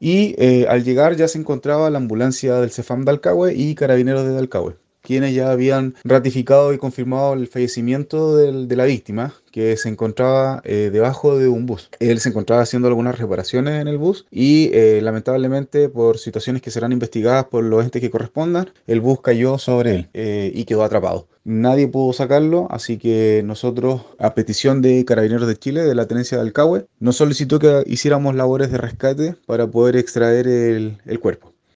Y al llegar ya se encontraba la ambulancia del CEFAM de Dalcahue y carabineros de Dalcahue, quienes ya habían ratificado y confirmado el fallecimiento de la víctima, que se encontraba debajo de un bus. Él se encontraba haciendo algunas reparaciones en el bus y lamentablemente por situaciones que serán investigadas por los entes que correspondan, el bus cayó sobre él y quedó atrapado. Nadie pudo sacarlo, así que nosotros, a petición de Carabineros de Chile, de la Tenencia de Alcahue, nos solicitó que hiciéramos labores de rescate para poder extraer el cuerpo.